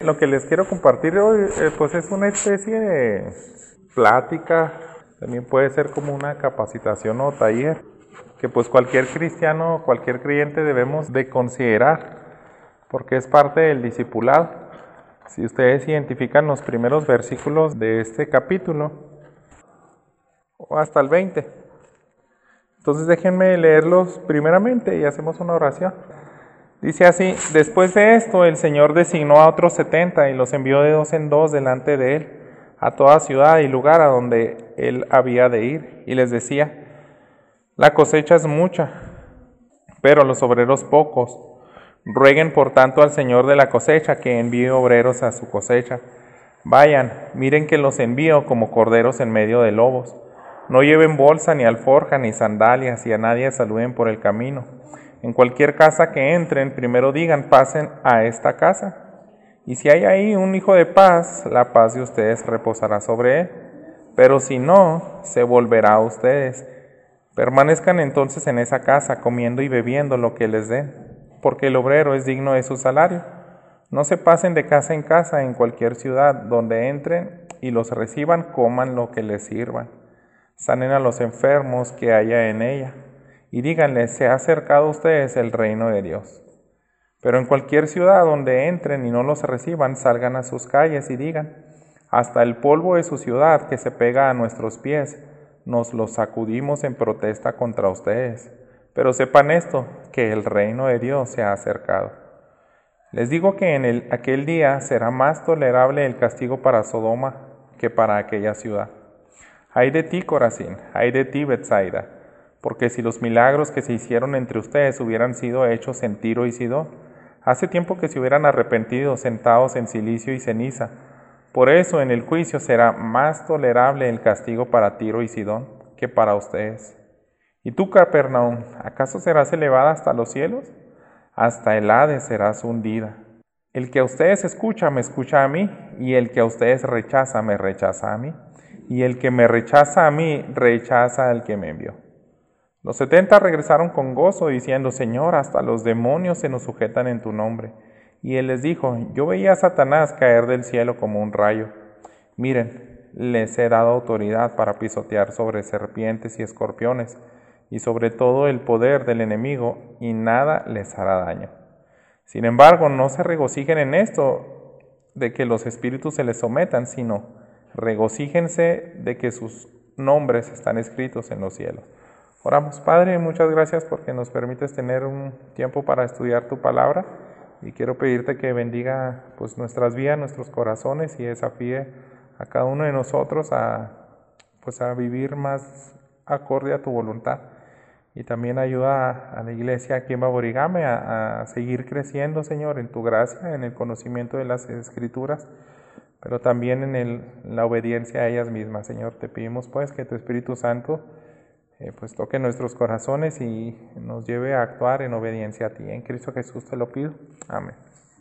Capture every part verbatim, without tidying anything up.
lo que les quiero compartir hoy, eh, pues es una especie de plática, también puede ser como una capacitación o taller, que pues cualquier cristiano, cualquier creyente debemos de considerar, porque es parte del discipulado. Si ustedes identifican los primeros versículos de este capítulo, o hasta el veinte, entonces déjenme leerlos primeramente y hacemos una oración. Dice así: después de esto el Señor designó a otros setenta y los envió de dos en dos delante de él a toda ciudad y lugar a donde él había de ir, y les decía: la cosecha es mucha, pero los obreros pocos. Rueguen por tanto al Señor de la cosecha que envíe obreros a su cosecha. Vayan, miren que los envío como corderos en medio de lobos. No lleven bolsa, ni alforja, ni sandalias, y a nadie saluden por el camino. En cualquier casa que entren, primero digan: pasen a esta casa. Y si hay ahí un hijo de paz, la paz de ustedes reposará sobre él. Pero si no, se volverá a ustedes. Permanezcan entonces en esa casa, comiendo y bebiendo lo que les den, porque el obrero es digno de su salario. No se pasen de casa en casa. En cualquier ciudad donde entren y los reciban, coman lo que les sirvan. Sanen a los enfermos que haya en ella, y díganles: se ha acercado a ustedes el reino de Dios. Pero en cualquier ciudad donde entren y no los reciban, salgan a sus calles y digan: hasta el polvo de su ciudad que se pega a nuestros pies, nos lo sacudimos en protesta contra ustedes. Pero sepan esto, que el reino de Dios se ha acercado. Les digo que en el, aquel día será más tolerable el castigo para Sodoma que para aquella ciudad. Ay de ti, Corazín, ay de ti, Betsaida, porque si los milagros que se hicieron entre ustedes hubieran sido hechos en Tiro y Sidón, hace tiempo que se hubieran arrepentido sentados en cilicio y ceniza. Por eso en el juicio será más tolerable el castigo para Tiro y Sidón que para ustedes. ¿Y tú, Capernaum, acaso serás elevada hasta los cielos? Hasta el Hades serás hundida. El que a ustedes escucha, me escucha a mí, y el que a ustedes rechaza, me rechaza a mí, y el que me rechaza a mí, rechaza al que me envió. Los setenta regresaron con gozo, diciendo: Señor, hasta los demonios se nos sujetan en tu nombre. Y él les dijo: yo veía a Satanás caer del cielo como un rayo. Miren, les he dado autoridad para pisotear sobre serpientes y escorpiones, y sobre todo el poder del enemigo, y nada les hará daño. Sin embargo, no se regocijen en esto de que los espíritus se les sometan, sino regocíjense de que sus nombres están escritos en los cielos. Oramos. Padre, muchas gracias porque nos permites tener un tiempo para estudiar tu palabra, y quiero pedirte que bendiga pues nuestras vidas, nuestros corazones, y desafíe a cada uno de nosotros a, pues, a vivir más acorde a tu voluntad. Y también ayuda a, a la iglesia aquí en Baborigame a, a seguir creciendo, Señor, en tu gracia, en el conocimiento de las Escrituras, pero también en, el, en la obediencia a ellas mismas. Señor, te pedimos pues que tu Espíritu Santo eh, pues toque nuestros corazones y nos lleve a actuar en obediencia a ti. En Cristo Jesús te lo pido. Amén.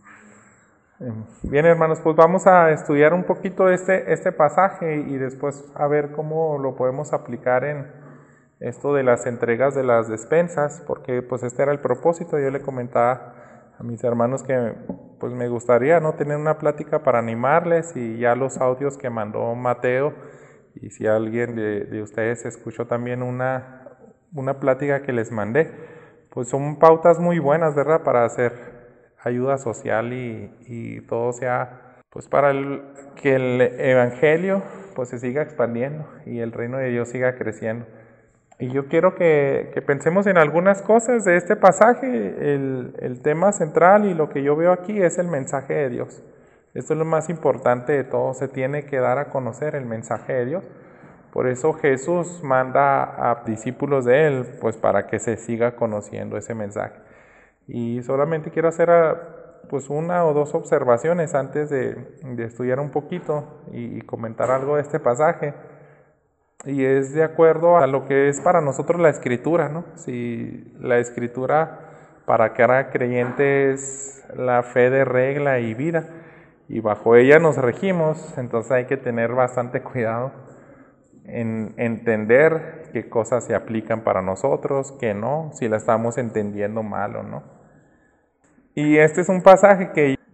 Bien, hermanos, pues vamos a estudiar un poquito este, este pasaje y después a ver cómo lo podemos aplicar en esto de las entregas de las despensas, porque pues este era el propósito. Yo le comentaba a mis hermanos que pues me gustaría no tener una plática para animarles, y ya los audios que mandó Mateo, y si alguien de, de ustedes escuchó también una, una plática que les mandé, pues son pautas muy buenas, ¿verdad?, para hacer ayuda social y, y todo sea pues para el, que el evangelio pues se siga expandiendo y el reino de Dios siga creciendo. Y yo quiero que, que pensemos en algunas cosas de este pasaje. El, el tema central y lo que yo veo aquí es el mensaje de Dios. Esto es lo más importante de todo. Se tiene que dar a conocer el mensaje de Dios. Por eso Jesús manda a discípulos de Él, pues para que se siga conociendo ese mensaje. Y solamente quiero hacer pues una o dos observaciones antes de, de estudiar un poquito y, y comentar algo de este pasaje. Y es de acuerdo a lo que es para nosotros la Escritura, ¿no? Si la Escritura para cada creyente es la fe de regla y vida, y bajo ella nos regimos, entonces hay que tener bastante cuidado en entender qué cosas se aplican para nosotros, qué no, si la estamos entendiendo mal o no. Y este es un pasaje que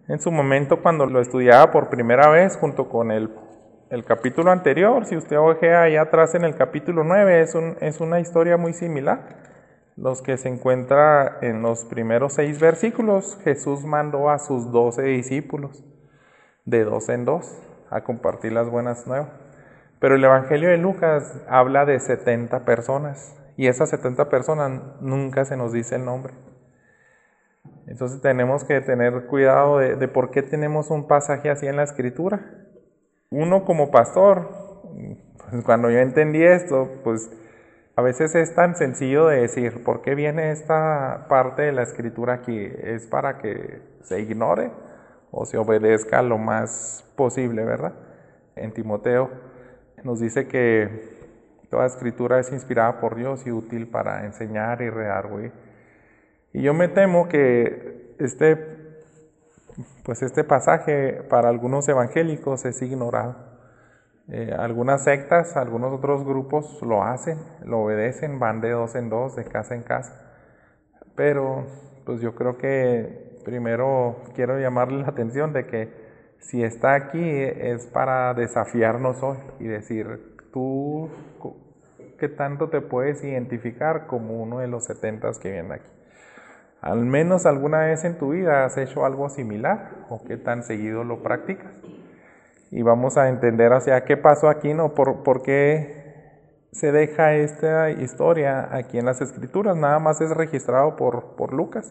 En su momento, cuando lo estudiaba por primera vez, junto con el, el capítulo anterior, si usted ojea ahí atrás en el capítulo nueve, es, un, es una historia muy similar. Los que se encuentra en los primeros seis versículos, Jesús mandó a sus doce discípulos, de dos en dos, a compartir las buenas nuevas. Pero el Evangelio de Lucas habla de setenta personas, y esas setenta personas nunca se nos dice el nombre. Entonces tenemos que tener cuidado de, de por qué tenemos un pasaje así en la Escritura. Uno como pastor, pues cuando yo entendí esto, pues a veces es tan sencillo de decir, ¿por qué viene esta parte de la Escritura aquí? ¿Es para que se ignore o se obedezca lo más posible, verdad? En Timoteo nos dice que toda Escritura es inspirada por Dios y útil para enseñar y redarguir. Y yo me temo que este, pues este pasaje para algunos evangélicos es ignorado. Eh, algunas sectas, algunos otros grupos lo hacen, lo obedecen, van de dos en dos, de casa en casa. Pero pues yo creo que primero quiero llamarle la atención de que si está aquí es para desafiarnos hoy y decir, tú, ¿qué tanto te puedes identificar como uno de los setentas que vienen aquí? ¿Al menos alguna vez en tu vida has hecho algo similar? ¿O qué tan seguido lo practicas? Y vamos a entender hacia qué pasó aquí, ¿no? ¿Por, por qué se deja esta historia aquí en las Escrituras? Nada más es registrado por, por Lucas.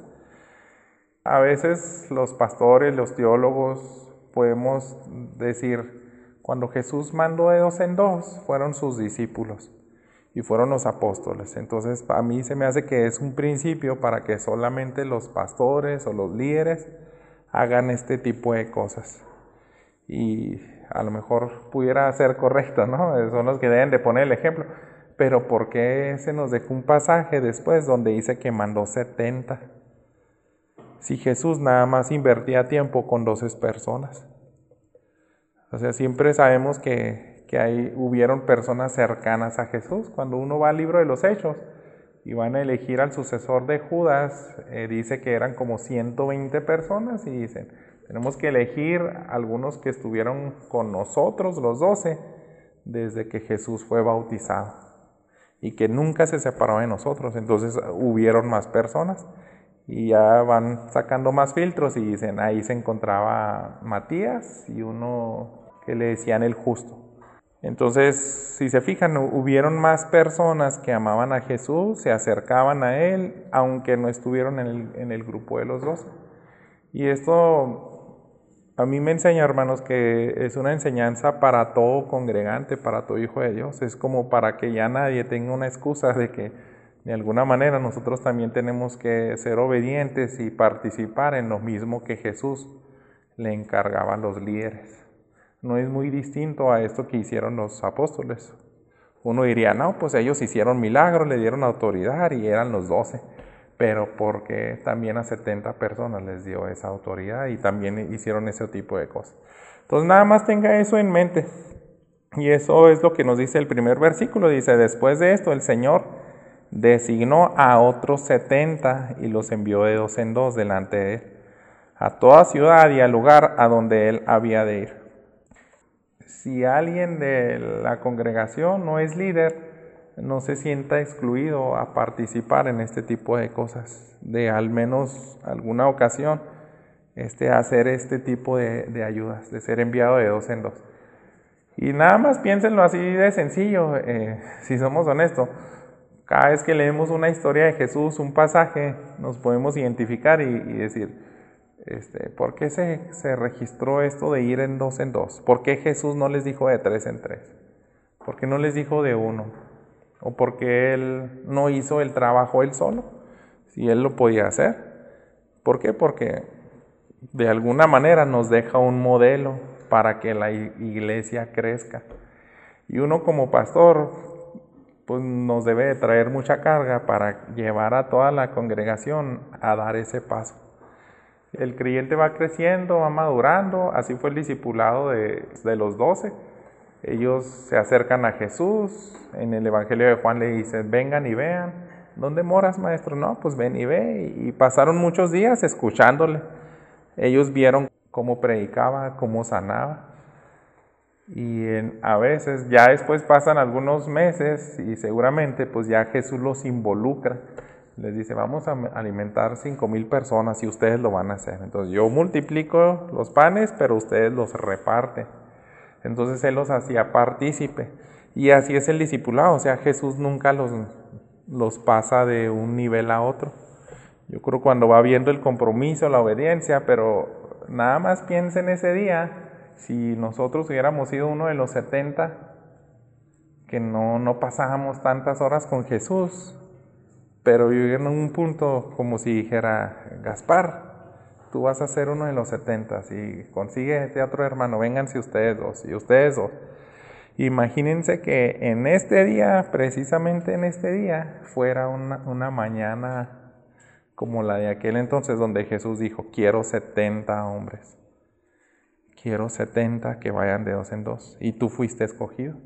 A veces los pastores, los teólogos, podemos decir, cuando Jesús mandó de dos en dos, fueron sus discípulos. Y fueron los apóstoles. Entonces, a mí se me hace que es un principio para que solamente los pastores o los líderes hagan este tipo de cosas. Y a lo mejor pudiera ser correcto, ¿no? Son los que deben de poner el ejemplo. Pero ¿por qué se nos dejó un pasaje después donde dice que mandó setenta? Si Jesús nada más invertía tiempo con doce personas. O sea, siempre sabemos que... que ahí hubieron personas cercanas a Jesús. Cuando uno va al libro de los Hechos y van a elegir al sucesor de Judas, eh, dice que eran como ciento veinte personas y dicen, tenemos que elegir algunos que estuvieron con nosotros, los doce, desde que Jesús fue bautizado y que nunca se separó de nosotros. Entonces hubieron más personas y ya van sacando más filtros y dicen, ahí se encontraba Matías y uno que le decían el justo. Entonces, si se fijan, hubieron más personas que amaban a Jesús, se acercaban a Él, aunque no estuvieron en el, en el grupo de los doce. Y esto a mí me enseña, hermanos, que es una enseñanza para todo congregante, para todo hijo de Dios. Es como para que ya nadie tenga una excusa de que de alguna manera nosotros también tenemos que ser obedientes y participar en lo mismo que Jesús le encargaba a los líderes. No es muy distinto a esto que hicieron los apóstoles. Uno diría, no, pues ellos hicieron milagros, le dieron autoridad y eran los doce. Pero porque también a setenta personas les dio esa autoridad y también hicieron ese tipo de cosas. Entonces nada más tenga eso en mente. Y eso es lo que nos dice el primer versículo. Dice, después de esto el Señor designó a otros setenta y los envió de dos en dos delante de Él, a toda ciudad y al lugar a donde Él había de ir. Si alguien de la congregación no es líder, no se sienta excluido a participar en este tipo de cosas, de al menos alguna ocasión este, hacer este tipo de, de ayudas, de ser enviado de dos en dos. Y nada más piénsenlo así de sencillo, eh, si somos honestos. Cada vez que leemos una historia de Jesús, un pasaje, nos podemos identificar y, y decir, Este, ¿por qué se, se registró esto de ir en dos en dos? ¿Por qué Jesús no les dijo de tres en tres? ¿Por qué no les dijo de uno? ¿O por qué Él no hizo el trabajo Él solo? Si Él lo podía hacer. ¿Por qué? Porque de alguna manera nos deja un modelo para que la iglesia crezca. Y uno como pastor, pues nos debe de traer mucha carga para llevar a toda la congregación a dar ese paso. El creyente va creciendo, va madurando, así fue el discipulado de, de los doce. Ellos se acercan a Jesús, en el Evangelio de Juan le dicen, vengan y vean. ¿Dónde moras, maestro? No, pues ven y ve. Y pasaron muchos días escuchándole. Ellos vieron cómo predicaba, cómo sanaba. Y en, a veces ya después pasan algunos meses y seguramente pues ya Jesús los involucra. Les dice, vamos a alimentar cinco mil personas y ustedes lo van a hacer. Entonces yo multiplico los panes, pero ustedes los reparten. Entonces Él los hacía partícipe. Y así es el discipulado, o sea, Jesús nunca los, los pasa de un nivel a otro. Yo creo cuando va viendo el compromiso, la obediencia, pero nada más piensa en ese día, si nosotros hubiéramos sido uno de los setenta, que no, no pasábamos tantas horas con Jesús, pero yo en un punto como si dijera, Gaspar, tú vas a ser uno de los setenta, y consíguete a otro hermano, vénganse ustedes dos, y ustedes dos. Imagínense que en este día, precisamente en este día, fuera una, una mañana como la de aquel entonces donde Jesús dijo, quiero setenta hombres, quiero setenta que vayan de dos en dos, y tú fuiste escogido.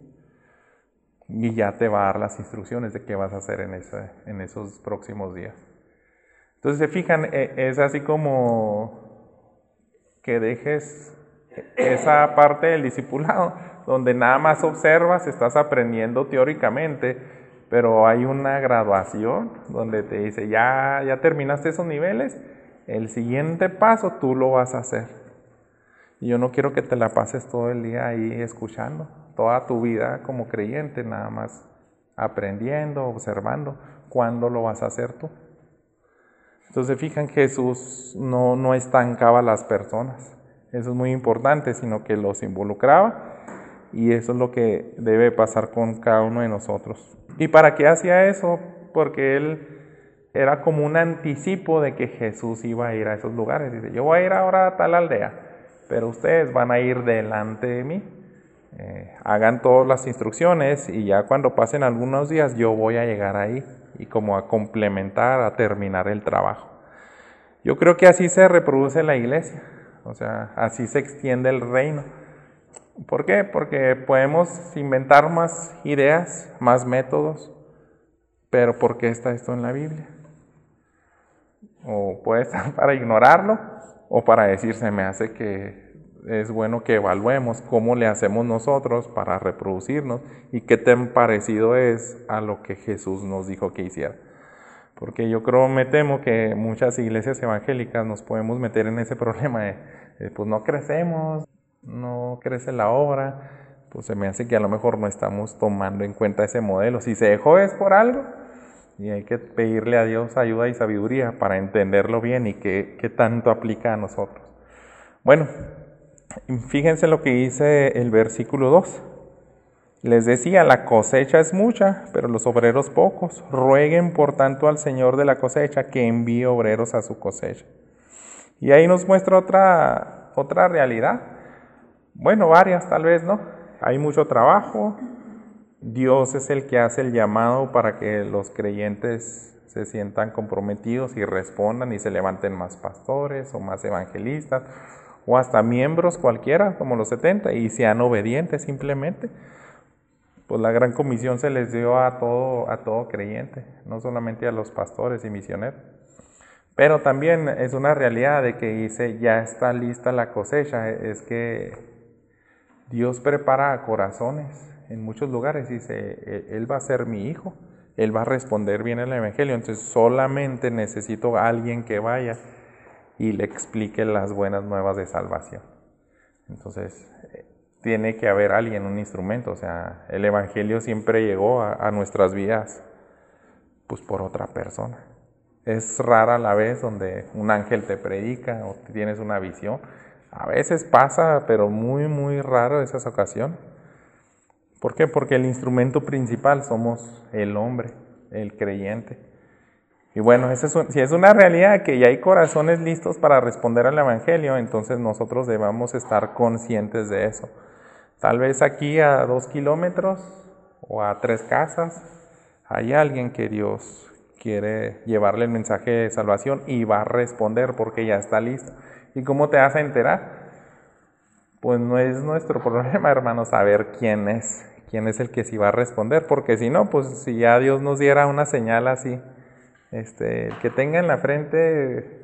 Y ya te va a dar las instrucciones de qué vas a hacer en, ese, en esos próximos días. Entonces, se fijan, es así como que dejes esa parte del discipulado, donde nada más observas, estás aprendiendo teóricamente, pero hay una graduación donde te dice, ya, ya terminaste esos niveles, el siguiente paso tú lo vas a hacer. Y yo no quiero que te la pases todo el día ahí escuchando, toda tu vida como creyente, nada más aprendiendo, observando. ¿Cuándo lo vas a hacer tú? Entonces, fijan, Jesús no, no estancaba a las personas. Eso es muy importante, sino que los involucraba, y eso es lo que debe pasar con cada uno de nosotros. ¿Y para qué hacía eso? Porque Él era como un anticipo de que Jesús iba a ir a esos lugares. Dice, yo voy a ir ahora a tal aldea, pero ustedes van a ir delante de mí, eh, hagan todas las instrucciones, y ya cuando pasen algunos días yo voy a llegar ahí, y como a complementar, a terminar el trabajo. Yo creo que así se reproduce la iglesia, o sea, así se extiende el reino. ¿Por qué? Porque podemos inventar más ideas, más métodos, pero ¿por qué está esto en la Biblia? O puede estar para ignorarlo, o para decir, se me hace que es bueno que evaluemos cómo le hacemos nosotros para reproducirnos y qué tan parecido es a lo que Jesús nos dijo que hiciera. Porque yo creo, me temo que muchas iglesias evangélicas nos podemos meter en ese problema de, de pues no crecemos, no crece la obra, pues se me hace que a lo mejor no estamos tomando en cuenta ese modelo. Si se dejó es por algo, y hay que pedirle a Dios ayuda y sabiduría para entenderlo bien y qué, qué tanto aplica a nosotros. Bueno, fíjense lo que dice el versículo dos. Les decía, la cosecha es mucha, pero los obreros pocos. Rueguen por tanto al Señor de la cosecha que envíe obreros a su cosecha. Y ahí nos muestra otra, otra realidad. Bueno, varias tal vez, ¿no? Hay mucho trabajo. Dios es el que hace el llamado para que los creyentes se sientan comprometidos y respondan y se levanten más pastores o más evangelistas o hasta miembros cualquiera como los setenta y sean obedientes simplemente. Pues la gran comisión se les dio a todo, a todo creyente, no solamente a los pastores y misioneros. Pero también es una realidad de que dice, ya está lista la cosecha, es que Dios prepara corazones en muchos lugares. Dice, Él va a ser mi hijo, Él va a responder bien el evangelio, entonces solamente necesito a alguien que vaya y le explique las buenas nuevas de salvación. Entonces, tiene que haber alguien, un instrumento, o sea, el evangelio siempre llegó a, a nuestras vidas, pues por otra persona. Es rara la vez donde un ángel te predica o tienes una visión. A veces pasa, pero muy, muy raro esas ocasiones. ¿Por qué? Porque el instrumento principal somos el hombre, el creyente. Y bueno, eso es un, si es una realidad que ya hay corazones listos para responder al evangelio, entonces nosotros debamos estar conscientes de eso. Tal vez aquí a dos kilómetros o a tres casas hay alguien que Dios quiere llevarle el mensaje de salvación y va a responder porque ya está listo. ¿Y cómo te vas a enterar? Pues no es nuestro problema, hermanos, saber quién es, quién es el que sí va a responder, porque si no, pues si ya Dios nos diera una señal así, este, el que tenga en la frente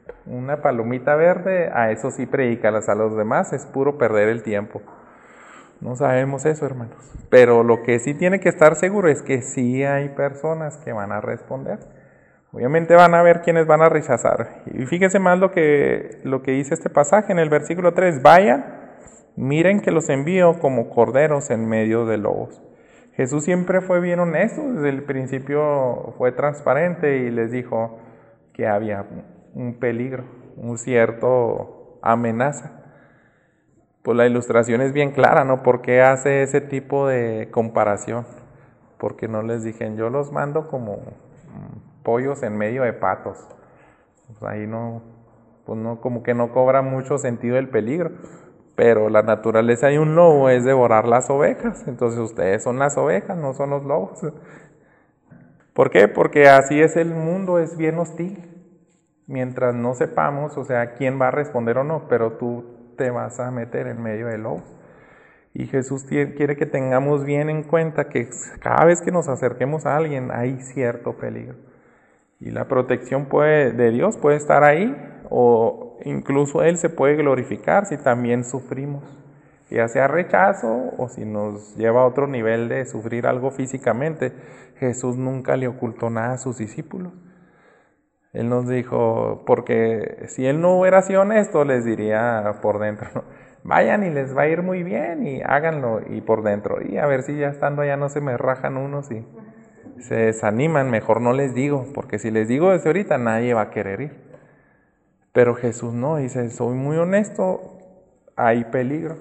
una palomita verde, a eso sí predícalas, a los demás es puro perder el tiempo. No sabemos eso, hermanos. Pero lo que sí tiene que estar seguro es que sí hay personas que van a responder. Obviamente van a ver quienes van a rechazar. Y fíjense más lo que, lo que dice este pasaje en el versículo tres. Vayan, miren que los envío como corderos en medio de lobos. Jesús siempre fue bien honesto, desde el principio fue transparente y les dijo que había un peligro, un cierto amenaza. Pues la ilustración es bien clara, ¿no? ¿Por qué hace ese tipo de comparación? Porque no les dije, yo los mando como pollos en medio de patos. Pues ahí no, pues no, como que no cobra mucho sentido el peligro. Pero la naturaleza de un lobo es devorar las ovejas. Entonces ustedes son las ovejas, no son los lobos. ¿Por qué? Porque así es el mundo, es bien hostil. Mientras no sepamos, o sea, quién va a responder o no, pero tú te vas a meter en medio de lobos. Y Jesús quiere que tengamos bien en cuenta que cada vez que nos acerquemos a alguien hay cierto peligro. Y la protección puede, de Dios puede estar ahí, o incluso Él se puede glorificar si también sufrimos, ya sea rechazo o si nos lleva a otro nivel de sufrir algo físicamente. Jesús nunca le ocultó nada a sus discípulos. Él nos dijo, porque si Él no hubiera sido honesto, les diría por dentro, ¿no? Vayan y les va a ir muy bien y háganlo, y por dentro, y a ver si ya estando allá no se me rajan unos y se desaniman, mejor no les digo, porque si les digo desde ahorita nadie va a querer ir. Pero Jesús no, dice, soy muy honesto, hay peligro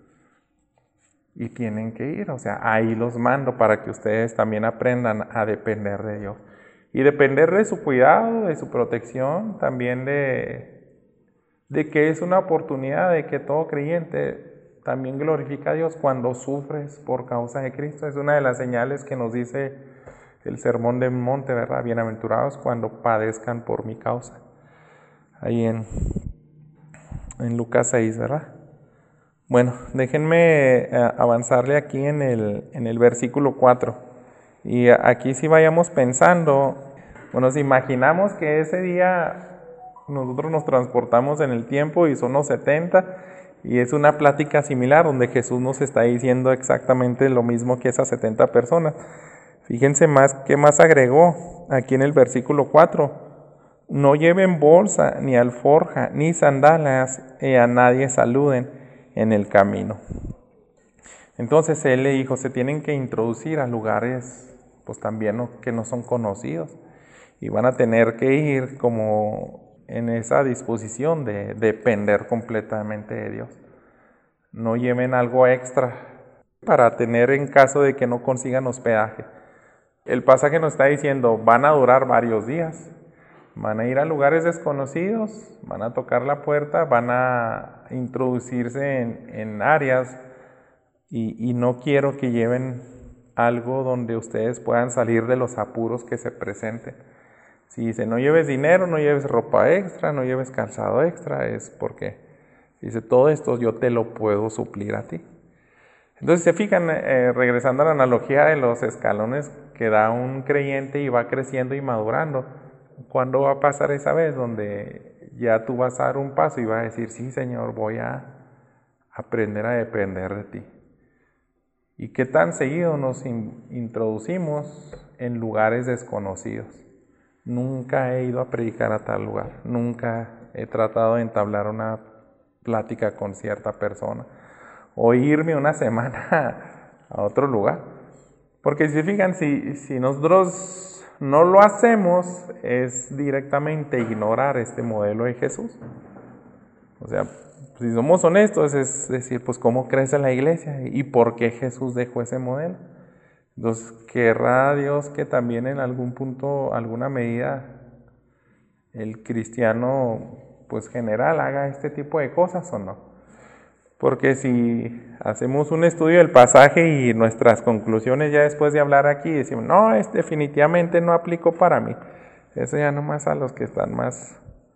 y tienen que ir, o sea, ahí los mando para que ustedes también aprendan a depender de Dios. Y depender de su cuidado, de su protección, también de, de que es una oportunidad de que todo creyente también glorifica a Dios cuando sufres por causa de Cristo. Es una de las señales que nos dice el Sermón del Monte, ¿verdad? Bienaventurados cuando padezcan por mi causa. Ahí en, en Lucas seis, ¿verdad? Bueno, déjenme avanzarle aquí en el, en el versículo cuatro. Y aquí sí vayamos pensando, bueno, si imaginamos que ese día nosotros nos transportamos en el tiempo y son los setenta, y es una plática similar donde Jesús nos está diciendo exactamente lo mismo que esas setenta personas. Fíjense más, ¿qué más agregó aquí en el versículo cuatro? No lleven bolsa, ni alforja, ni sandalas, y a nadie saluden en el camino. Entonces Él le dijo, se tienen que introducir a lugares pues también no, que no son conocidos, y van a tener que ir como en esa disposición de depender completamente de Dios. No lleven algo extra para tener en caso de que no consigan hospedaje. El pasaje nos está diciendo, van a durar varios días, van a ir a lugares desconocidos, van a tocar la puerta, van a introducirse en, en áreas, y, y no quiero que lleven algo donde ustedes puedan salir de los apuros que se presenten. Si dice, no lleves dinero, no lleves ropa extra, no lleves calzado extra, es porque dice, todo esto yo te lo puedo suplir a ti. Entonces, se fijan, eh, regresando a la analogía de los escalones que da un creyente y va creciendo y madurando, ¿cuándo va a pasar esa vez donde ya tú vas a dar un paso y vas a decir, sí, Señor, voy a aprender a depender de ti? ¿Y qué tan seguido nos in- introducimos en lugares desconocidos? Nunca he ido a predicar a tal lugar, nunca he tratado de entablar una plática con cierta persona, o irme una semana a otro lugar. Porque si se fijan, si, si nosotros no lo hacemos, es directamente ignorar este modelo de Jesús. O sea, si somos honestos, es decir, pues cómo crece la iglesia y por qué Jesús dejó ese modelo. Entonces, ¿querrá Dios que también en algún punto, alguna medida, el cristiano pues general haga este tipo de cosas o no? Porque si hacemos un estudio del pasaje y nuestras conclusiones ya después de hablar aquí decimos, no, es definitivamente no aplicó para mí. Eso ya nomás a los que están más,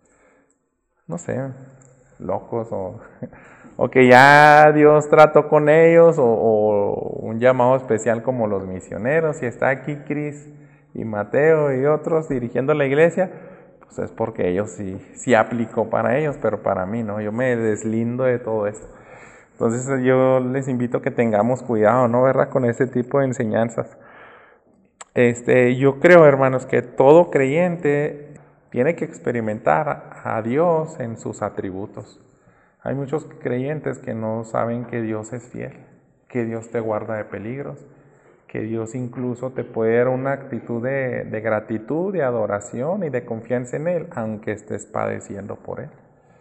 no sé, locos, o, o que ya Dios trató con ellos, o, o un llamado especial como los misioneros. Si está aquí Cris y Mateo y otros dirigiendo la iglesia, pues es porque ellos sí, sí aplicó para ellos, pero para mí no, yo me deslindo de todo esto. Entonces yo les invito a que tengamos cuidado, ¿no? ¿Verdad? Con este tipo de enseñanzas. Este, yo creo, hermanos, que todo creyente tiene que experimentar a Dios en sus atributos. Hay muchos creyentes que no saben que Dios es fiel, que Dios te guarda de peligros, que Dios incluso te puede dar una actitud de, de gratitud, de adoración y de confianza en Él, aunque estés padeciendo por Él.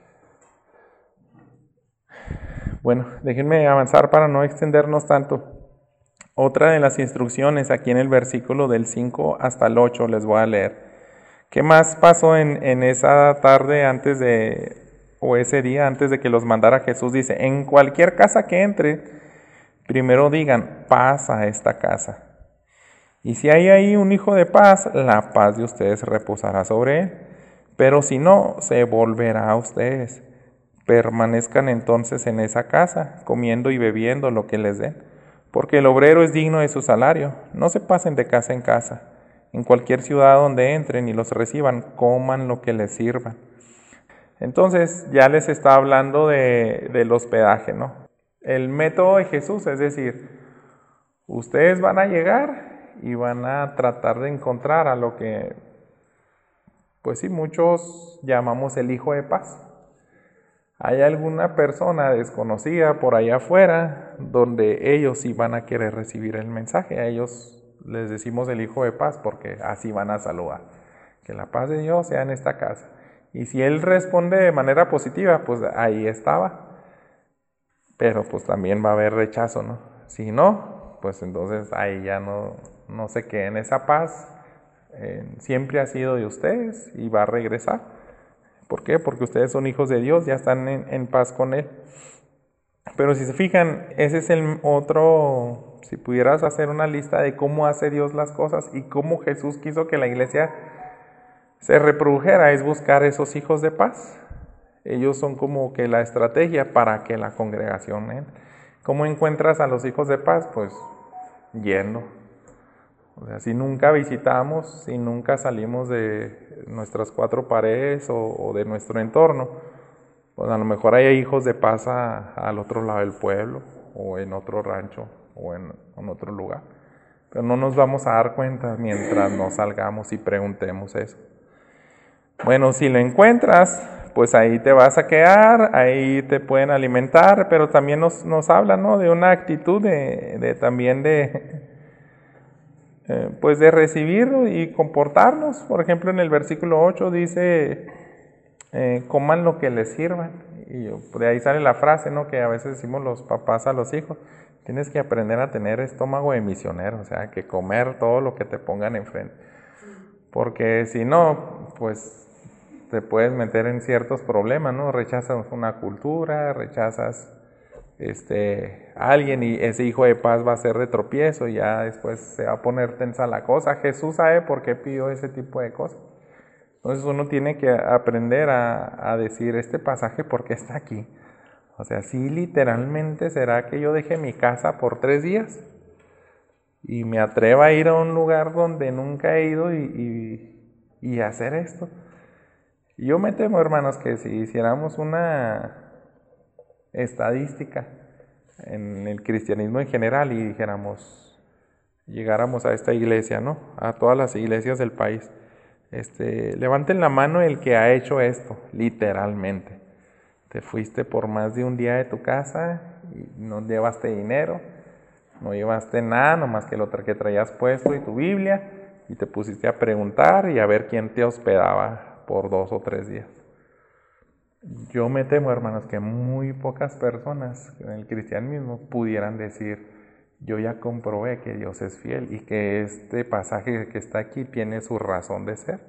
Bueno, déjenme avanzar para no extendernos tanto. Otra de las instrucciones aquí en el versículo del cinco hasta el ocho les voy a leer. ¿Qué más pasó en, en esa tarde antes de, o ese día antes de que los mandara Jesús? Dice, en cualquier casa que entre, primero digan, paz a esta casa. Y si hay ahí un hijo de paz, la paz de ustedes reposará sobre él. Pero si no, se volverá a ustedes. Permanezcan entonces en esa casa, comiendo y bebiendo lo que les den, porque el obrero es digno de su salario. No se pasen de casa en casa. En cualquier ciudad donde entren y los reciban, coman lo que les sirvan. Entonces ya les está hablando de, del hospedaje, ¿no? El método de Jesús, es decir, ustedes van a llegar y van a tratar de encontrar a lo que, pues sí, muchos llamamos el hijo de paz. Hay alguna persona desconocida por allá afuera donde ellos sí van a querer recibir el mensaje. A ellos les decimos el hijo de paz porque así van a saludar. Que la paz de Dios sea en esta casa. Y si él responde de manera positiva, pues ahí estaba. Pero pues también va a haber rechazo, ¿no? Si no, pues entonces ahí ya no, no se queden. Esa paz eh, siempre ha sido de ustedes y va a regresar. ¿Por qué? Porque ustedes son hijos de Dios, ya están en, en paz con Él. Pero si se fijan, ese es el otro, si pudieras hacer una lista de cómo hace Dios las cosas y cómo Jesús quiso que la iglesia se reprodujera, es buscar esos hijos de paz. Ellos son como que la estrategia para que la congregación entre. ¿Cómo encuentras a los hijos de paz? Pues yendo. O sea, si nunca visitamos, si nunca salimos de nuestras cuatro paredes o, o de nuestro entorno, pues a lo mejor hay hijos de paz a, al otro lado del pueblo, o en otro rancho, o en, en otro lugar. Pero no nos vamos a dar cuenta mientras no salgamos y preguntemos eso. Bueno, si lo encuentras, pues ahí te vas a quedar, ahí te pueden alimentar, pero también nos, nos habla, ¿no?, de una actitud de, de también de... Eh, pues de recibirlo y comportarnos. Por ejemplo, en el versículo ocho dice, eh, coman lo que les sirvan. Y de ahí sale la frase, ¿no?, que a veces decimos los papás a los hijos, tienes que aprender a tener estómago de misionero, o sea, que comer todo lo que te pongan enfrente. Porque si no, pues te puedes meter en ciertos problemas, ¿no? Rechazas una cultura, rechazas Este, alguien y ese hijo de paz va a ser de tropiezo y ya después se va a poner tensa la cosa. Jesús sabe por qué pidió ese tipo de cosas. Entonces uno tiene que aprender a, a decir este pasaje por qué está aquí. O sea, sí, literalmente será que yo deje mi casa por tres días y me atreva a ir a un lugar donde nunca he ido y, y, y hacer esto. Y yo me temo, hermanos, que si hiciéramos una estadística en el cristianismo en general y dijéramos, llegáramos a esta iglesia, ¿no?, a todas las iglesias del país, este, levanten la mano el que ha hecho esto, literalmente. Te fuiste por más de un día de tu casa y no llevaste dinero, no llevaste nada, nomás que lo que traías puesto y tu Biblia, y te pusiste a preguntar y a ver quién te hospedaba por dos o tres días. Yo me temo, hermanos, que muy pocas personas en el cristianismo pudieran decir, yo ya comprobé que Dios es fiel y que este pasaje que está aquí tiene su razón de ser.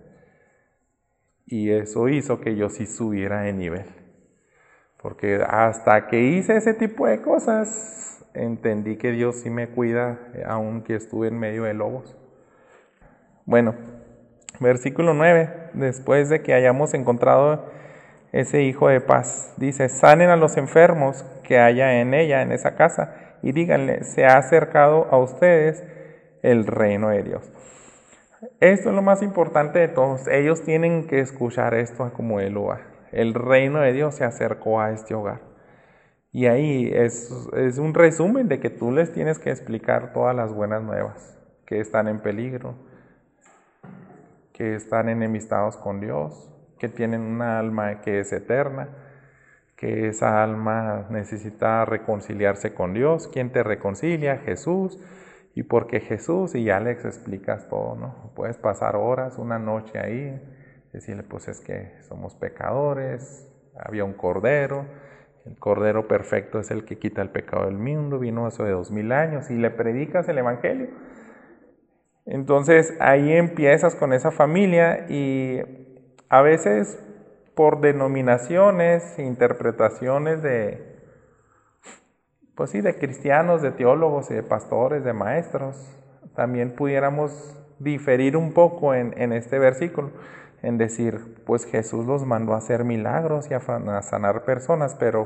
Y eso hizo que yo sí subiera de nivel. Porque hasta que hice ese tipo de cosas, entendí que Dios sí me cuida, aunque estuve en medio de lobos. Bueno, versículo nueve, después de que hayamos encontrado ese hijo de paz, dice, sanen a los enfermos que haya en ella, en esa casa, y díganle, se ha acercado a ustedes el reino de Dios. Esto es lo más importante de todos. Ellos tienen que escuchar esto como el lugar. El reino de Dios se acercó a este hogar. Y ahí es, es un resumen de que tú les tienes que explicar todas las buenas nuevas, que están en peligro, que están enemistados con Dios, que tienen una alma que es eterna, que esa alma necesita reconciliarse con Dios. ¿Quién te reconcilia? Jesús. ¿Y por qué Jesús? Y ya les explicas todo, ¿no? Puedes pasar horas, una noche ahí, decirle, pues es que somos pecadores, había un cordero, el cordero perfecto es el que quita el pecado del mundo, vino eso de dos mil años, y le predicas el evangelio. Entonces ahí empiezas con esa familia, y a veces por denominaciones, interpretaciones de, pues sí, de cristianos, de teólogos y de pastores, de maestros, también pudiéramos diferir un poco en, en este versículo, en decir, pues Jesús los mandó a hacer milagros y a, a sanar personas, pero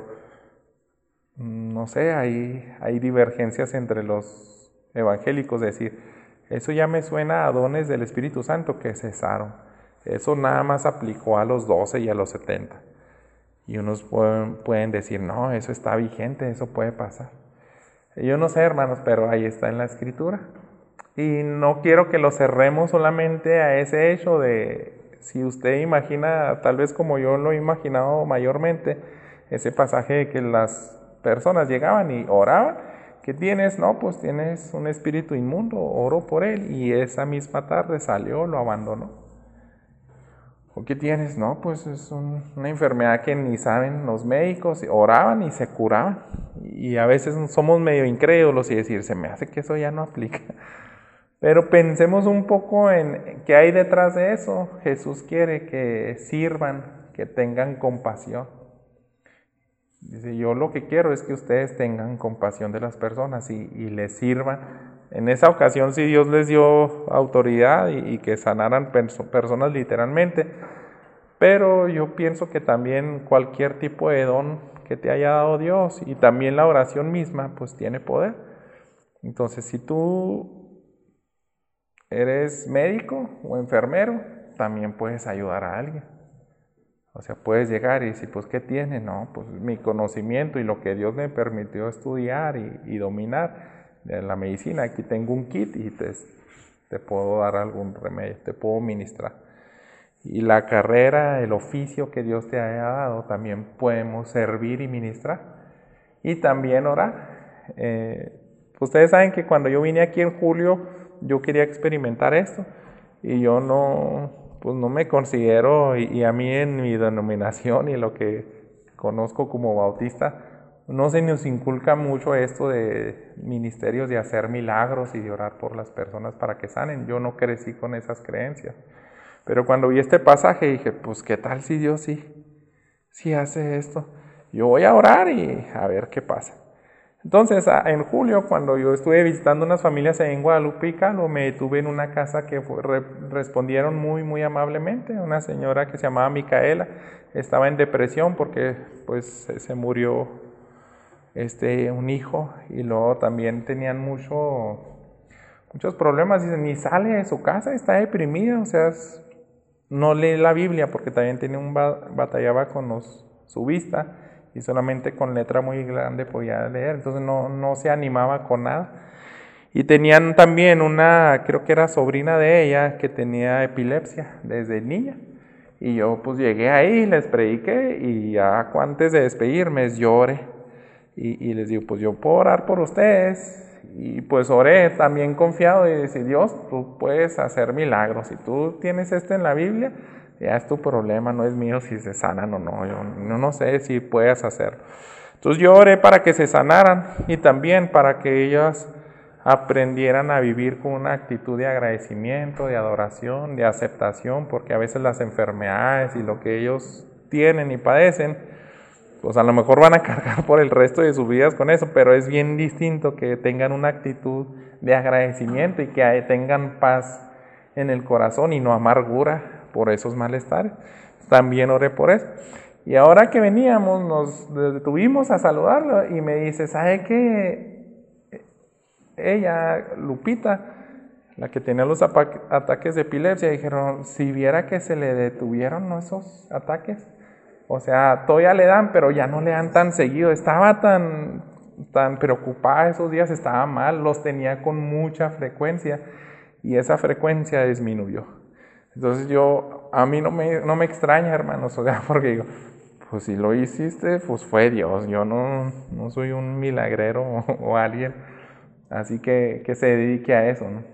no sé, hay, hay divergencias entre los evangélicos, decir, eso ya me suena a dones del Espíritu Santo que cesaron, eso nada más aplicó a los doce y a los setenta. Y unos pueden, pueden decir, no, eso está vigente, eso puede pasar. Yo no sé, hermanos, pero ahí está en la Escritura. Y no quiero que lo cerremos solamente a ese hecho de, si usted imagina, tal vez como yo lo he imaginado mayormente, ese pasaje de que las personas llegaban y oraban, ¿qué tienes? No, pues tienes un espíritu inmundo, oro por él, y esa misma tarde salió, lo abandonó. ¿O qué tienes? No, pues es un, una enfermedad que ni saben los médicos, oraban y se curaban. Y a veces somos medio incrédulos y decir, se me hace que eso ya no aplica. Pero pensemos un poco en qué hay detrás de eso. Jesús quiere que sirvan, que tengan compasión. Dice, yo lo que quiero es que ustedes tengan compasión de las personas y, y les sirvan. En esa ocasión sí Dios les dio autoridad y, y que sanaran perso- personas literalmente, pero yo pienso que también cualquier tipo de don que te haya dado Dios, y también la oración misma, pues tiene poder. Entonces, si tú eres médico o enfermero, también puedes ayudar a alguien. O sea, puedes llegar y decir, pues, ¿qué tiene? No, pues mi conocimiento y lo que Dios me permitió estudiar y, y dominar de la medicina. Aquí tengo un kit y te, te puedo dar algún remedio, te puedo ministrar. Y la carrera, el oficio que Dios te haya dado, también podemos servir y ministrar. Y también orar. Eh, ustedes saben que cuando yo vine aquí en julio, yo quería experimentar esto. Y yo no, pues no me considero, y, y a mí en mi denominación y lo que conozco como bautista, no se nos inculca mucho esto de ministerios de hacer milagros y de orar por las personas para que sanen. Yo no crecí con esas creencias. Pero cuando vi este pasaje dije, pues ¿qué tal si Dios sí, sí hace esto? Yo voy a orar y a ver qué pasa. Entonces, en julio, cuando yo estuve visitando unas familias en Guadalupe y Calvo, me detuve en una casa que fue, re, respondieron muy, muy amablemente. Una señora que se llamaba Micaela, estaba en depresión porque pues se murió este, un hijo, y luego también tenían mucho, muchos problemas. Dicen, ni sale de su casa, está deprimida, o sea, es, no lee la Biblia porque también tiene un batallaba con los, su vista, y solamente con letra muy grande podía leer, entonces no, no se animaba con nada. Y tenían también una, creo que era sobrina de ella, que tenía epilepsia desde niña. Y yo pues llegué ahí, les prediqué, y ya antes de despedirme lloré. Y, y les digo, pues yo puedo orar por ustedes. Y pues oré también confiado y decir, Dios, tú puedes hacer milagros. Si tú tienes esto en la Biblia, ya es tu problema, no es mío si se sanan o no. Yo no, no sé si puedes hacerlo. Entonces yo oré para que se sanaran, y también para que ellas aprendieran a vivir con una actitud de agradecimiento, de adoración, de aceptación, porque a veces las enfermedades y lo que ellos tienen y padecen, pues a lo mejor van a cargar por el resto de sus vidas con eso, pero es bien distinto que tengan una actitud de agradecimiento y que tengan paz en el corazón y no amargura por esos malestares. También oré por eso. Y ahora que veníamos, nos detuvimos a saludarlo y me dice, ¿sabe qué? Ella, Lupita, la que tenía los ataques de epilepsia, dijeron, si viera que se le detuvieron, ¿no?, esos ataques. O sea, todavía le dan, pero ya no le dan tan seguido. Estaba tan, tan preocupada esos días, estaba mal, los tenía con mucha frecuencia y esa frecuencia disminuyó. Entonces yo, a mí no me, no me extraña, hermanos, o sea, porque digo, pues si lo hiciste, pues fue Dios. Yo no, no soy un milagrero o, o alguien así que, que se dedique a eso, ¿no?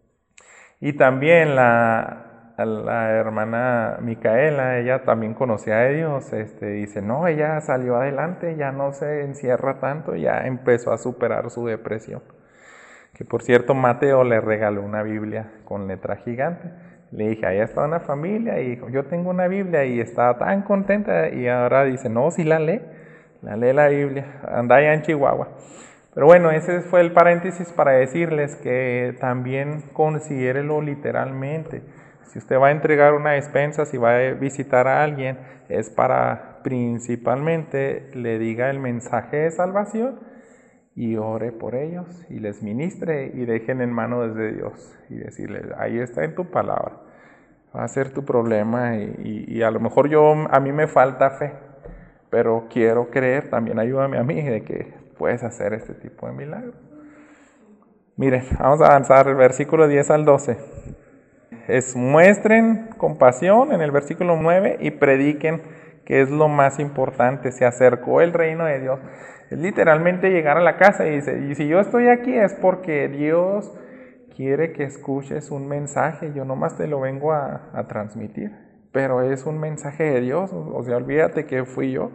Y también la, la hermana Micaela, ella también conocía a Dios, este, dice, no, ella salió adelante, ya no se encierra tanto, ya empezó a superar su depresión. Que por cierto, Mateo le regaló una Biblia con letra gigante. Le dije, ahí está una familia, y dijo, yo tengo una Biblia, y estaba tan contenta, y ahora dice, no, sí la lee, la lee la Biblia, anda allá en Chihuahua. Pero bueno, ese fue el paréntesis para decirles que también considérelo literalmente. Si usted va a entregar una despensa, si va a visitar a alguien, es para principalmente le diga el mensaje de salvación y ore por ellos y les ministre y dejen en manos de Dios y decirles, ahí está en tu palabra, va a ser tu problema y, y, y a lo mejor yo, a mí me falta fe, pero quiero creer, también ayúdame a mí de que puedes hacer este tipo de milagros. Miren, vamos a avanzar el versículo diez al doce. Es muestren compasión en el versículo nueve y prediquen, que es lo más importante. Se acercó el reino de Dios. Es literalmente llegar a la casa y dice, y si yo estoy aquí es porque Dios quiere que escuches un mensaje, yo nomás te lo vengo a, a transmitir, pero es un mensaje de Dios, o sea, olvídate que fui yo.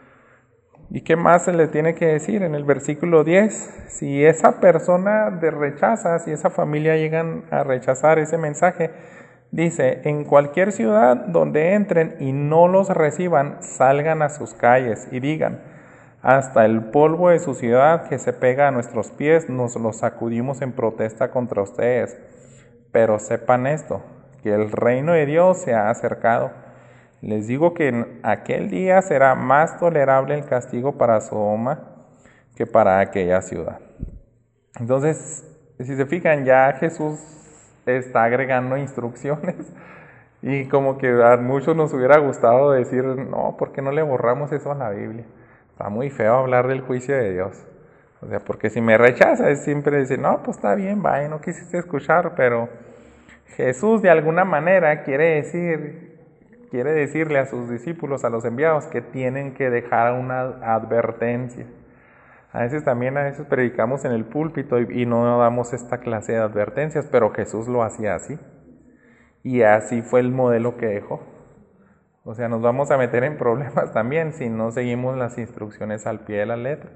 ¿Y qué más se le tiene que decir en el versículo diez? Si esa persona de rechaza, si esa familia llegan a rechazar ese mensaje, dice, en cualquier ciudad donde entren y no los reciban, salgan a sus calles y digan, hasta el polvo de su ciudad que se pega a nuestros pies, nos lo sacudimos en protesta contra ustedes. Pero sepan esto, que el reino de Dios se ha acercado. Les digo que en aquel día será más tolerable el castigo para Sodoma que para aquella ciudad. Entonces, si se fijan, ya Jesús está agregando instrucciones y como que a muchos nos hubiera gustado decir, no, ¿por qué no le borramos eso a la Biblia? Está muy feo hablar del juicio de Dios. O sea, porque si me rechaza es siempre decir, no, pues está bien, vaya, no quisiste escuchar, pero Jesús de alguna manera quiere decir, quiere decirle a sus discípulos, a los enviados, que tienen que dejar una advertencia. A veces también, a veces predicamos en el púlpito y, y no damos esta clase de advertencias, pero Jesús lo hacía así. Y así fue el modelo que dejó. O sea, nos vamos a meter en problemas también si no seguimos las instrucciones al pie de la letra.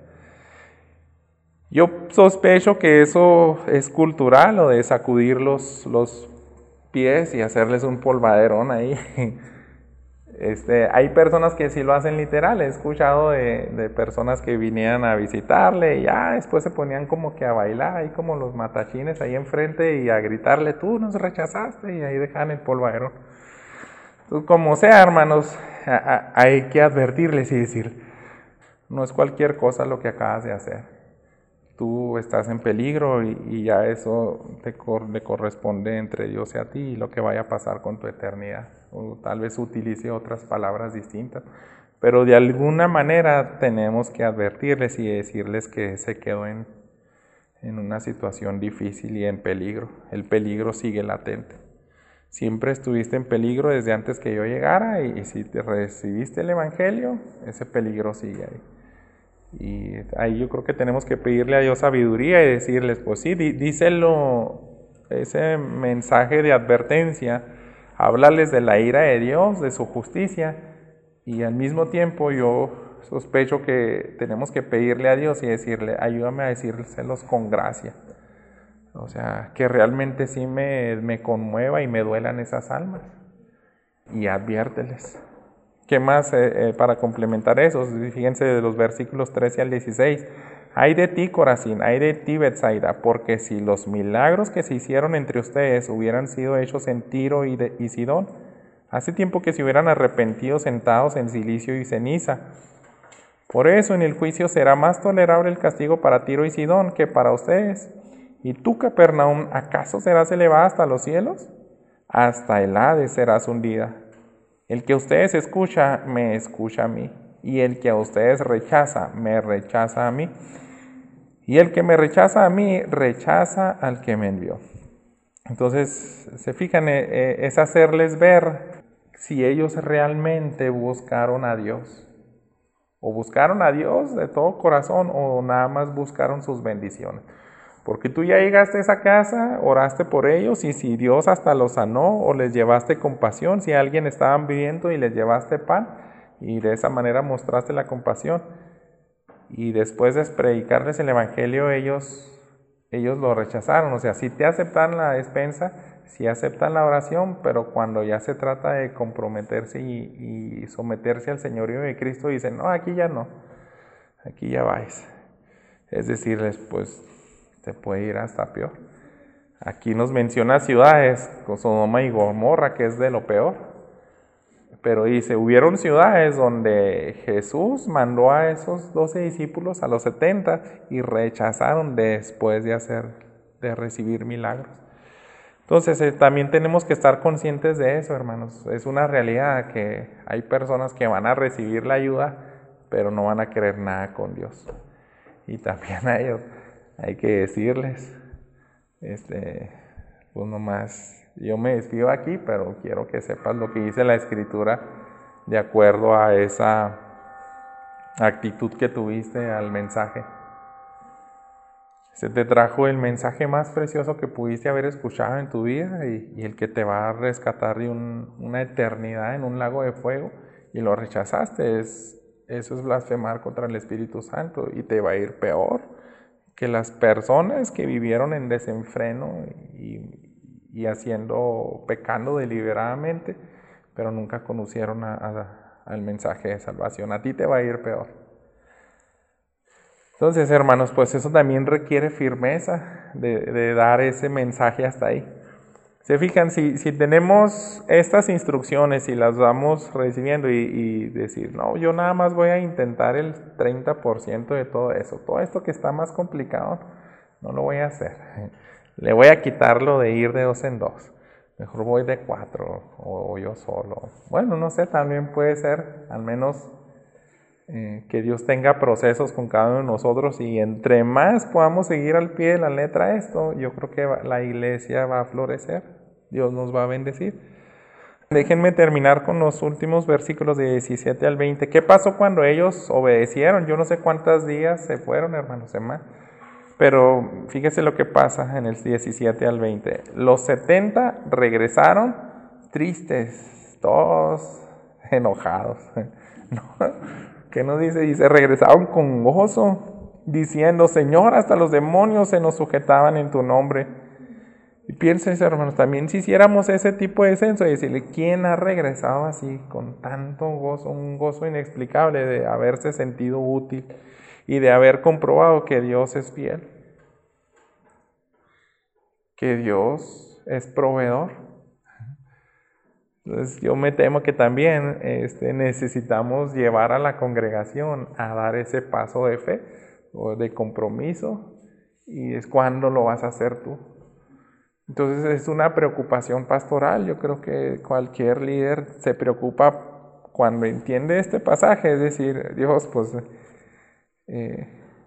Yo sospecho que eso es cultural, o de sacudir los, los pies y hacerles un polvaderón ahí. Este, hay personas que sí lo hacen literal. He escuchado de, de personas que vinieran a visitarle y ya después se ponían como que a bailar ahí como los matachines ahí enfrente y a gritarle, tú nos rechazaste, y ahí dejan el polvaderón. Como sea, hermanos, hay que advertirles y decir, no es cualquier cosa lo que acabas de hacer. Tú estás en peligro y, y ya eso te le corresponde entre Dios y a ti y lo que vaya a pasar con tu eternidad. O tal vez utilice otras palabras distintas, pero de alguna manera tenemos que advertirles y decirles que se quedó en, en una situación difícil y en peligro. El peligro sigue latente. Siempre estuviste en peligro desde antes que yo llegara y, y si te recibiste el Evangelio, ese peligro sigue ahí. Y ahí yo creo que tenemos que pedirle a Dios sabiduría y decirles, pues sí, díselo, ese mensaje de advertencia, háblales de la ira de Dios, de su justicia, y al mismo tiempo yo sospecho que tenemos que pedirle a Dios y decirle, ayúdame a decírselos con gracia. O sea, que realmente sí me, me conmueva y me duelan esas almas. Y adviérteles. ¿Qué más eh, eh, para complementar eso? Fíjense de los versículos trece al dieciséis. Ay de ti, Corazín, ay de ti, Betsaida, porque si los milagros que se hicieron entre ustedes hubieran sido hechos en Tiro y, de, y Sidón, hace tiempo que se hubieran arrepentido sentados en cilicio y ceniza. Por eso en el juicio será más tolerable el castigo para Tiro y Sidón que para ustedes. ¿Y tú, Capernaum, acaso serás elevada hasta los cielos? Hasta el Hades serás hundida. El que a ustedes escucha, me escucha a mí. Y el que a ustedes rechaza, me rechaza a mí. Y el que me rechaza a mí, rechaza al que me envió. Entonces, se fijan, eh, es hacerles ver si ellos realmente buscaron a Dios. O buscaron a Dios de todo corazón o nada más buscaron sus bendiciones. Porque tú ya llegaste a esa casa, oraste por ellos y si Dios hasta los sanó o les llevaste compasión, si alguien estaba hambriento y les llevaste pan y de esa manera mostraste la compasión y después de predicarles el evangelio ellos, ellos lo rechazaron. O sea, sí te aceptan la despensa, sí aceptan la oración, pero cuando ya se trata de comprometerse y, y someterse al señorío de Cristo dicen, no, aquí ya no, aquí ya vais. Es decirles, pues te puede ir hasta peor. Aquí nos menciona ciudades, Sodoma y Gomorra, que es de lo peor. Pero dice, hubieron ciudades donde Jesús mandó a esos doce discípulos, a los setenta, y rechazaron después de hacer, de recibir milagros. Entonces eh, también tenemos que estar conscientes de eso, hermanos. Es una realidad que hay personas que van a recibir la ayuda, pero no van a querer nada con Dios. Y también a ellos hay que decirles, este, pues nomás, yo me despido aquí, pero quiero que sepas lo que dice la Escritura de acuerdo a esa actitud que tuviste al mensaje. Se te trajo el mensaje más precioso que pudiste haber escuchado en tu vida y, y el que te va a rescatar de un, una eternidad en un lago de fuego y lo rechazaste. Es, eso es blasfemar contra el Espíritu Santo y te va a ir peor que las personas que vivieron en desenfreno y, y haciendo, pecando deliberadamente, pero nunca conocieron a, a, al mensaje de salvación. A ti te va a ir peor. Entonces, hermanos, pues eso también requiere firmeza de, de dar ese mensaje hasta ahí. Se fijan, si, si tenemos estas instrucciones y las vamos recibiendo y, y decir, no, yo nada más voy a intentar el treinta por ciento de todo eso, todo esto que está más complicado, no lo voy a hacer. Le voy a quitar lo de ir de dos en dos. Mejor voy de cuatro o, o yo solo. Bueno, no sé, también puede ser, al menos eh, que Dios tenga procesos con cada uno de nosotros y entre más podamos seguir al pie de la letra esto, yo creo que la iglesia va a florecer. Dios nos va a bendecir. Déjenme terminar con los últimos versículos de diecisiete al veinte. ¿Qué pasó cuando ellos obedecieron? Yo no sé cuántos días se fueron, hermanos, hermanos. Pero fíjese lo que pasa en el diecisiete al veinte. Los setenta regresaron tristes, todos enojados. ¿No? ¿Qué nos dice? Dice, regresaron con gozo, diciendo, Señor, hasta los demonios se nos sujetaban en tu nombre. Y piensen, hermanos, también si hiciéramos ese tipo de censo y decirle, ¿quién ha regresado así con tanto gozo, un gozo inexplicable de haberse sentido útil y de haber comprobado que Dios es fiel? Que Dios es proveedor. Entonces yo me temo que también este, necesitamos llevar a la congregación a dar ese paso de fe o de compromiso y es cuando lo vas a hacer tú. Entonces es una preocupación pastoral. Yo creo que cualquier líder se preocupa cuando entiende este pasaje, es decir, Dios, pues eh,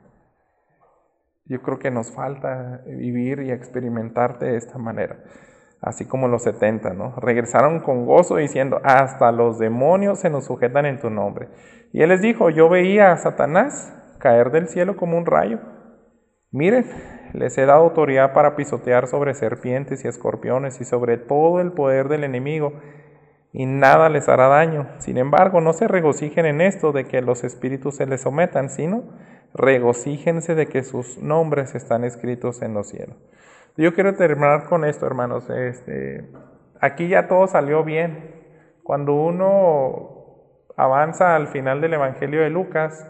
yo creo que nos falta vivir y experimentarte de esta manera, así como los setenta, ¿no? Regresaron con gozo diciendo, hasta los demonios se nos sujetan en tu nombre. Y Él les dijo, yo veía a Satanás caer del cielo como un rayo. Miren, les he dado autoridad para pisotear sobre serpientes y escorpiones y sobre todo el poder del enemigo, y nada les hará daño. Sin embargo, no se regocijen en esto de que los espíritus se les sometan, sino regocíjense de que sus nombres están escritos en los cielos. Yo quiero terminar con esto, hermanos. Este, aquí ya todo salió bien. Cuando uno avanza al final del Evangelio de Lucas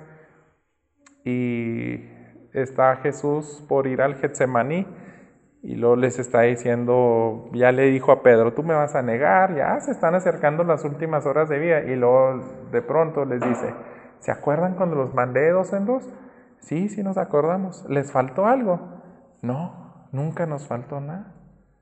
y está Jesús por ir al Getsemaní y luego les está diciendo, ya le dijo a Pedro, tú me vas a negar, ya se están acercando las últimas horas de vida y luego de pronto les dice, ¿se acuerdan cuando los mandé dos en dos? Sí, sí nos acordamos. ¿Les faltó algo? No, Nunca nos faltó nada.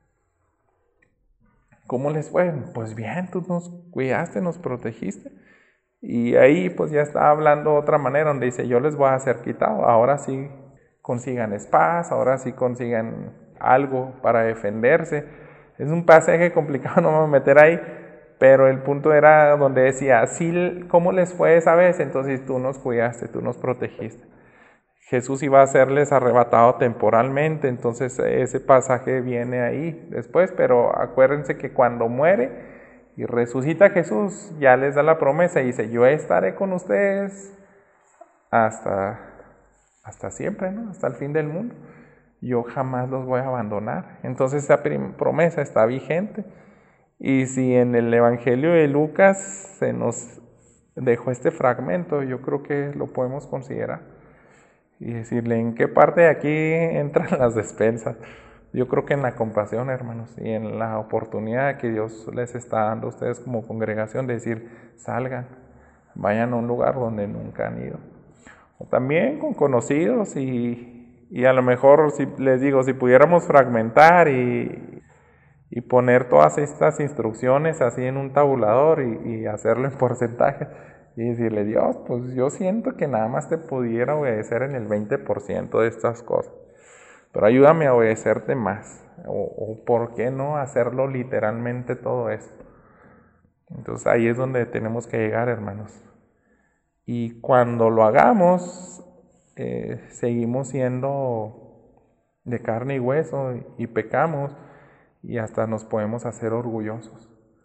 ¿Cómo les fue? Pues bien, tú nos cuidaste, nos protegiste. Y ahí pues ya está hablando de otra manera, donde dice, yo les voy a hacer quitado. Ahora sí consigan espadas, ahora sí consigan algo para defenderse. Es un pasaje complicado, no me voy a meter ahí, pero el punto era donde decía, sí, ¿cómo les fue esa vez? Entonces tú nos cuidaste, tú nos protegiste. Jesús iba a serles arrebatado temporalmente, entonces ese pasaje viene ahí después, pero acuérdense que cuando muere y resucita Jesús, ya les da la promesa y dice, yo estaré con ustedes hasta, hasta siempre, ¿no? Hasta el fin del mundo. Yo jamás los voy a abandonar. Entonces esa promesa está vigente. Y si en el Evangelio de Lucas se nos dejó este fragmento, yo creo que lo podemos considerar y decirle en qué parte de aquí entran las despensas. Yo creo que en la compasión, hermanos, y en la oportunidad que Dios les está dando a ustedes como congregación de decir, salgan, vayan a un lugar donde nunca han ido. O también con conocidos y, y a lo mejor, si les digo, si pudiéramos fragmentar y, y poner todas estas instrucciones así en un tabulador y, y hacerlo en porcentaje y decirle, Dios, pues yo siento que nada más te pudiera obedecer en el veinte por ciento de estas cosas. Pero ayúdame a obedecerte más. O, o ¿por qué no hacerlo literalmente todo esto? Entonces ahí es donde tenemos que llegar, hermanos. Y cuando lo hagamos, eh, seguimos siendo de carne y hueso y pecamos y hasta nos podemos hacer orgullosos.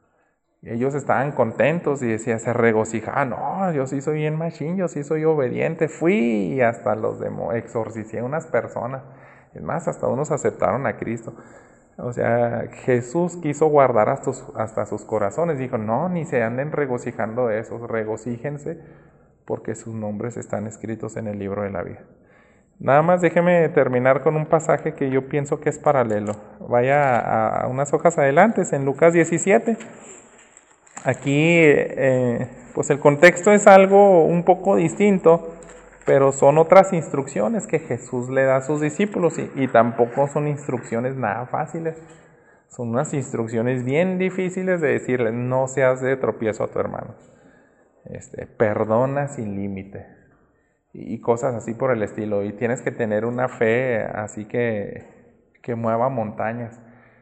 Y ellos estaban contentos y decían, se regocijaban, no, yo sí soy bien machín, yo sí soy obediente, fui y hasta los demo, exorcicé a unas personas. Es más, hasta unos aceptaron a Cristo. O sea, Jesús quiso guardar hasta, hasta sus corazones. Dijo, no, ni se anden regocijando de eso, regocíjense porque sus nombres están escritos en el libro de la vida. Nada más déjeme terminar con un pasaje que yo pienso que es paralelo. Vaya a, a unas hojas adelante, en Lucas diecisiete. Aquí, eh, pues el contexto es algo un poco distinto, pero son otras instrucciones que Jesús le da a sus discípulos y, y tampoco son instrucciones nada fáciles. Son unas instrucciones bien difíciles de decirle, no seas de tropiezo a tu hermano. Este, perdona sin límite. Y, y cosas así por el estilo. Y tienes que tener una fe así que, que mueva montañas.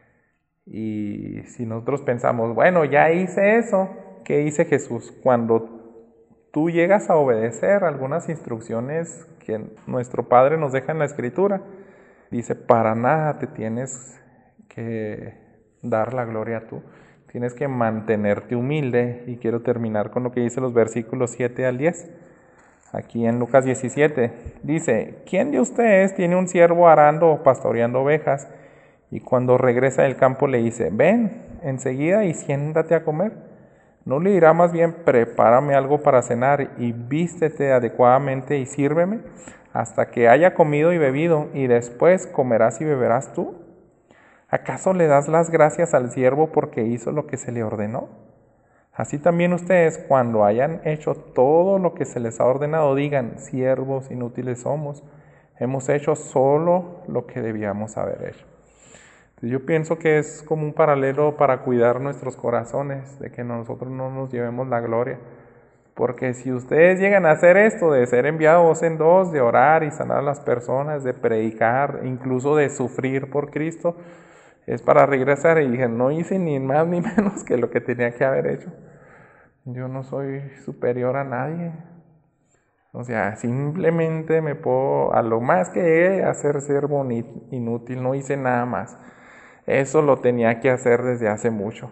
Y si nosotros pensamos, bueno, ya hice eso, ¿qué hice Jesús? Cuando tú llegas a obedecer algunas instrucciones que nuestro Padre nos deja en la Escritura, dice, para nada te tienes que dar la gloria tú, tienes que mantenerte humilde. Y quiero terminar con lo que dice los versículos siete al diez, aquí en Lucas diecisiete, dice, ¿quién de ustedes tiene un siervo arando o pastoreando ovejas? Y cuando regresa del campo le dice, ven enseguida y siéntate a comer. ¿No le dirá más bien, prepárame algo para cenar y vístete adecuadamente y sírveme hasta que haya comido y bebido y después comerás y beberás tú? ¿Acaso le das las gracias al siervo porque hizo lo que se le ordenó? Así también ustedes, cuando hayan hecho todo lo que se les ha ordenado, digan, siervos inútiles somos, hemos hecho solo lo que debíamos haber hecho. Yo pienso que es como un paralelo para cuidar nuestros corazones, de que nosotros no nos llevemos la gloria. Porque si ustedes llegan a hacer esto, de ser enviados en dos, de orar y sanar a las personas, de predicar, incluso de sufrir por Cristo, es para regresar y dije, no hice ni más ni menos que lo que tenía que haber hecho. Yo no soy superior a nadie. O sea, simplemente me puedo, a lo más que llegué a ser siervo inútil, no hice nada más. Eso lo tenía que hacer desde hace mucho.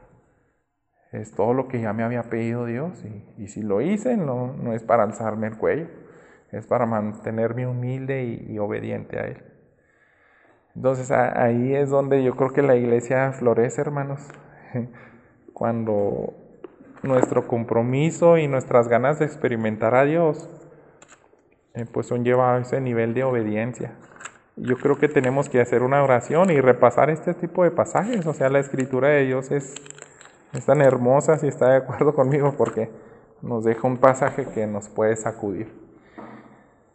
Es todo lo que ya me había pedido Dios. Y, y si lo hice, no, no es para alzarme el cuello. Es para mantenerme humilde y, y obediente a Él. Entonces a, ahí es donde yo creo que la iglesia florece, hermanos. Cuando nuestro compromiso y nuestras ganas de experimentar a Dios, eh, pues son llevados a ese nivel de obediencia. Yo creo que tenemos que hacer una oración y repasar este tipo de pasajes. O sea, la escritura de Dios es, es tan hermosa, si está de acuerdo conmigo, porque nos deja un pasaje que nos puede sacudir.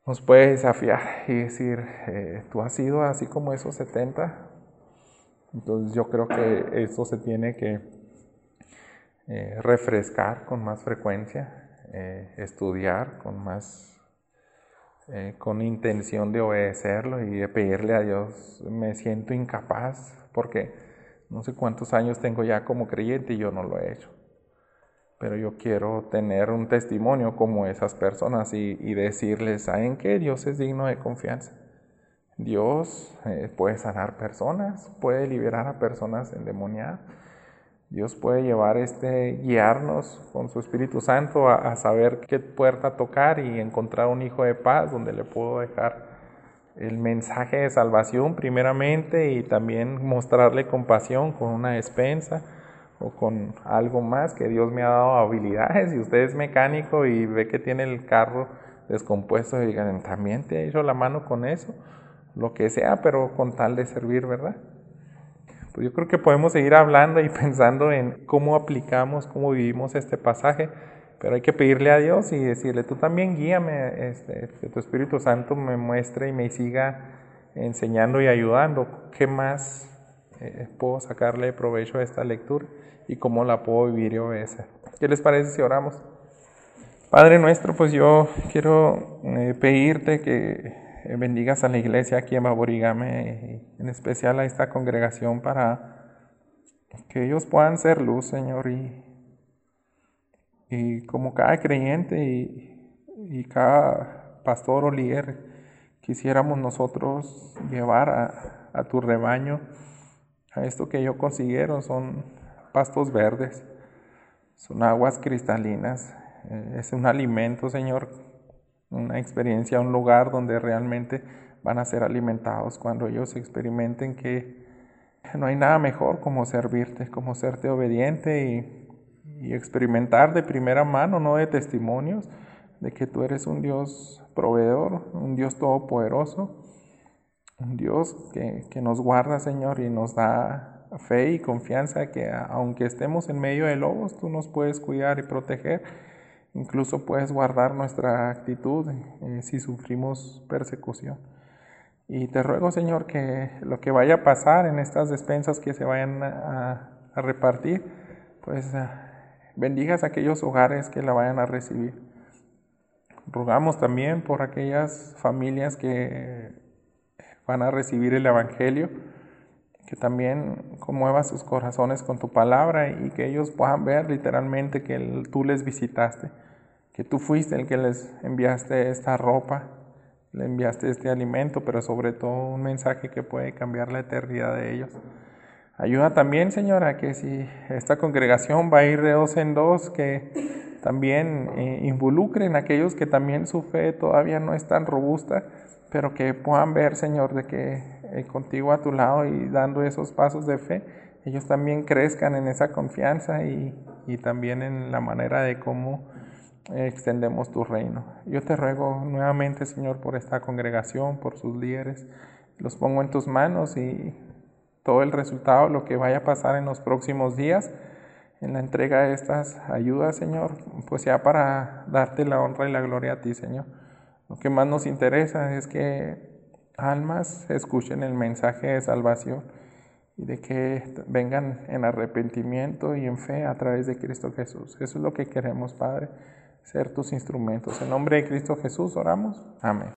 nos puede desafiar y decir, eh, tú has sido así como esos setenta. Entonces yo creo que esto se tiene que eh, refrescar con más frecuencia, eh, estudiar con más, eh, con intención de obedecerlo y de pedirle a Dios. Me siento incapaz porque no sé cuántos años tengo ya como creyente y yo no lo he hecho. Pero yo quiero tener un testimonio como esas personas y, y decirles, ¿saben qué? Dios es digno de confianza. Dios eh, puede sanar personas, puede liberar a personas endemoniadas. Dios puede llevar este, guiarnos con su Espíritu Santo a, a saber qué puerta tocar y encontrar un hijo de paz donde le puedo dejar el mensaje de salvación primeramente y también mostrarle compasión con una despensa o con algo más que Dios me ha dado habilidades. Si usted es mecánico y ve que tiene el carro descompuesto, digan, también te he hecho la mano con eso, lo que sea, pero con tal de servir, ¿verdad? Pues yo creo que podemos seguir hablando y pensando en cómo aplicamos, cómo vivimos este pasaje, pero hay que pedirle a Dios y decirle, tú también guíame, este, que tu Espíritu Santo me muestre y me siga enseñando y ayudando. ¿Qué más eh, puedo sacarle provecho a esta lectura y cómo la puedo vivir y obedecer? ¿Qué les parece si oramos? Padre nuestro, pues yo quiero eh, pedirte que bendigas a la iglesia aquí en Baborigame, y en especial a esta congregación, para que ellos puedan ser luz, Señor, y, y como cada creyente y, y cada pastor o líder, quisiéramos nosotros llevar a, a tu rebaño a esto que ellos consiguieron. Son pastos verdes, son aguas cristalinas, eh, es un alimento, Señor, una experiencia, un lugar donde realmente van a ser alimentados cuando ellos experimenten que no hay nada mejor como servirte, como serte obediente y, y experimentar de primera mano, no de testimonios, de que tú eres un Dios proveedor, un Dios todopoderoso, un Dios que, que nos guarda, Señor, y nos da fe y confianza que aunque estemos en medio de lobos, tú nos puedes cuidar y proteger. Incluso puedes guardar nuestra actitud eh, si sufrimos persecución. Y te ruego, Señor, que lo que vaya a pasar en estas despensas que se vayan a, a repartir, pues uh, bendigas a aquellos hogares que la vayan a recibir. Rogamos también por aquellas familias que van a recibir el Evangelio, que también conmueva sus corazones con tu palabra y que ellos puedan ver literalmente que el, tú les visitaste, que tú fuiste el que les enviaste esta ropa, le enviaste este alimento, pero sobre todo un mensaje que puede cambiar la eternidad de ellos. Ayuda también, Señor, a que si esta congregación va a ir de dos en dos, que también eh, involucren a aquellos que también su fe todavía no es tan robusta, pero que puedan ver, Señor, de que eh, contigo a tu lado y dando esos pasos de fe, ellos también crezcan en esa confianza y, y también en la manera de cómo eh, extendemos tu reino. Yo te ruego nuevamente, Señor, por esta congregación, por sus líderes, los pongo en tus manos y todo el resultado, lo que vaya a pasar en los próximos días, en la entrega de estas ayudas, Señor, pues sea para darte la honra y la gloria a ti, Señor. Lo que más nos interesa es que almas escuchen el mensaje de salvación y de que vengan en arrepentimiento y en fe a través de Cristo Jesús. Eso es lo que queremos, Padre, ser tus instrumentos. En nombre de Cristo Jesús oramos. Amén.